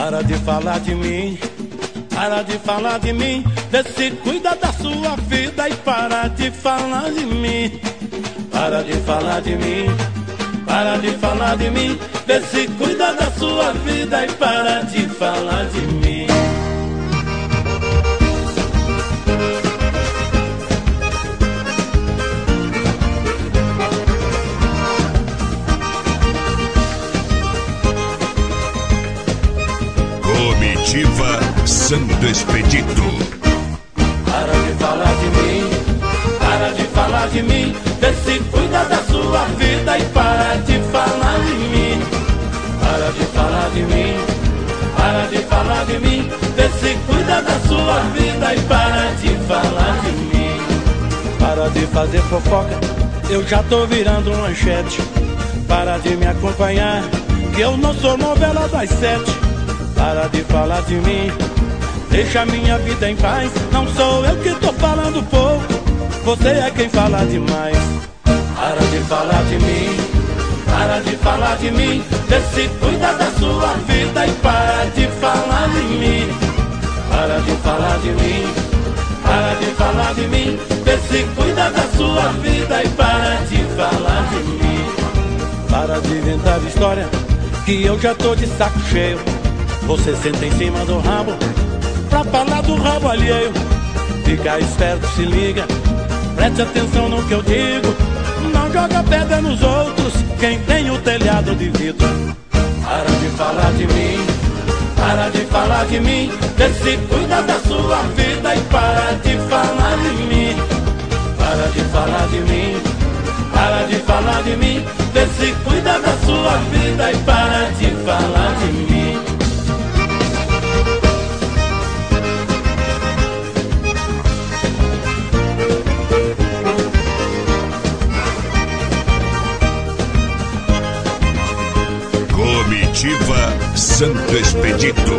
Para de falar de mim, para de falar de mim. Vê se cuida da sua vida e para de falar de mim. Para de falar de mim, para de falar de mim. Vê se cuida da sua vida e para de falar de mim. Comitiva Santo Expedito. Para de falar de mim, para de falar de mim. Vê se cuida da sua vida e para de falar de mim. Para de falar de mim, para de falar de mim. Vê se cuida da sua vida e para de falar de mim. Para de fazer fofoca, eu já tô virando manchete. Para de me acompanhar, que eu não sou novela das 7. Para de falar de mim, deixa minha vida em paz. Não sou eu que tô falando pouco, você é quem fala demais. Para de falar de mim, para de falar de mim. Vê se cuida da sua vida e para de falar de mim. Para de falar de mim, para de falar de mim. Vê se cuida da sua vida e para de falar de mim. Para de inventar história, que eu já tô de saco cheio. Você senta em cima do rabo pra falar do rabo alheio. Fica esperto, se liga, preste atenção no que eu digo. Não joga pedra nos outros, quem tem o telhado de vidro. Para de falar de mim, para de falar de mim. Vê se cuida da sua vida e para de falar de mim. Para de falar de mim, para de falar de mim. Vê se cuida da sua vida e para de falar de mim. Comitiva Santo Expedito.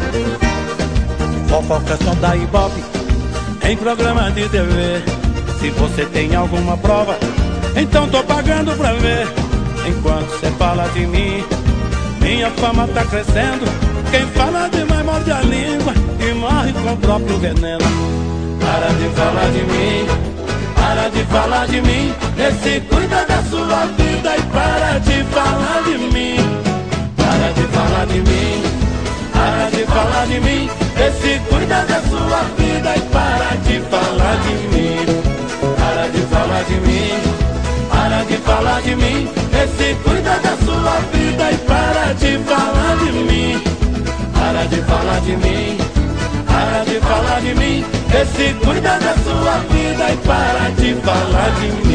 Fofoca só da Ibope em programa de TV. Se você tem alguma prova, então tô pagando pra ver. Enquanto cê fala de mim, minha fama tá crescendo. Quem fala demais morde a língua e morre com o próprio veneno. Para de falar de mim, para de falar de mim. Vê se cuida da sua vida e para de falar de mim. Para de falar de mim, para de falar de mim. Vê se cuida da sua vida e para de falar de mim. Para de falar de mim, para de falar de mim. Vê se cuida da sua vida e para de falar de mim. Para de falar de mim, para de falar de mim. Vê se cuida da sua vida e para de falar de mim.